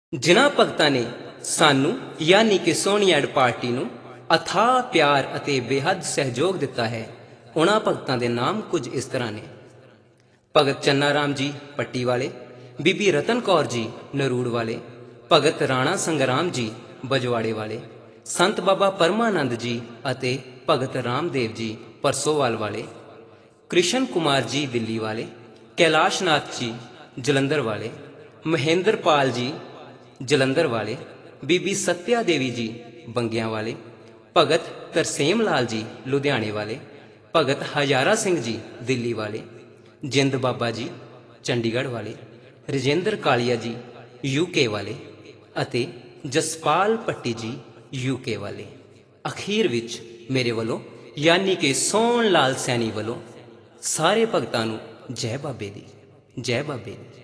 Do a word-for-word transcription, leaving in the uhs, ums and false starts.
ਜਿਨ੍ਹਾਂ ਭਗਤਾਂ ਨੇ ਸਾਨੂੰ ਯਾਨੀ ਕਿ ਸੋਹਣੀ ਐਡ ਪਾਰਟੀ ਨੂੰ ਅਥਾਹ ਪਿਆਰ ਅਤੇ ਬੇਹੱਦ ਸਹਿਯੋਗ ਦਿੱਤਾ ਹੈ, ਉਹਨਾਂ ਭਗਤਾਂ ਦੇ ਨਾਮ ਕੁਝ ਇਸ ਤਰ੍ਹਾਂ ਨੇ। ਭਗਤ ਚੰਨਾ ਰਾਮ ਜੀ ਪੱਟੀ ਵਾਲੇ, ਬੀਬੀ ਰਤਨ ਕੌਰ ਜੀ ਨਰੂੜ ਵਾਲੇ, ਭਗਤ ਰਾਣਾ ਸੰਗਰਾਮ ਜੀ ਬਜਵਾੜੇ ਵਾਲੇ, ਸੰਤ ਬਾਬਾ ਪਰਮਾਨੰਦ ਜੀ ਅਤੇ ਭਗਤ ਰਾਮਦੇਵ ਜੀ ਪਰਸੋਵਾਲ ਵਾਲੇ, ਕ੍ਰਿਸ਼ਨ ਕੁਮਾਰ ਜੀ ਦਿੱਲੀ ਵਾਲੇ, ਕੈਲਾਸ਼ ਨਾਥ ਜੀ ਜਲੰਧਰ ਵਾਲੇ, ਮਹੇਂਦਰ ਪਾਲ ਜੀ ਜਲੰਧਰ ਵਾਲੇ, ਬੀਬੀ ਸਤਿਆ ਦੇਵੀ ਜੀ ਬੰਗਿਆਂ ਵਾਲੇ, ਭਗਤ ਤਰਸੇਮ ਲਾਲ ਜੀ ਲੁਧਿਆਣੇ ਵਾਲੇ, ਭਗਤ ਹਜ਼ਾਰਾ ਸਿੰਘ ਜੀ ਦਿੱਲੀ ਵਾਲੇ, ਜਿੰਦ ਬਾਬਾ ਜੀ ਚੰਡੀਗੜ੍ਹ ਵਾਲੇ, ਰਜਿੰਦਰ ਕਾਲੀਆ ਜੀ ਯੂਕੇ ਵਾਲੇ ਅਤੇ ਜਸਪਾਲ ਪੱਟੀ ਜੀ ਯੂਕੇ ਵਾਲੇ। ਅਖੀਰ ਵਿੱਚ ਮੇਰੇ ਵੱਲੋਂ ਯਾਨੀ ਕਿ ਸੋਹਣ ਲਾਲ ਸੈਣੀ ਵੱਲੋਂ ਸਾਰੇ ਭਗਤਾਂ ਨੂੰ ਜੈ ਬਾਬੇ ਦੀ, ਜੈ ਬਾਬੇ ਦੀ।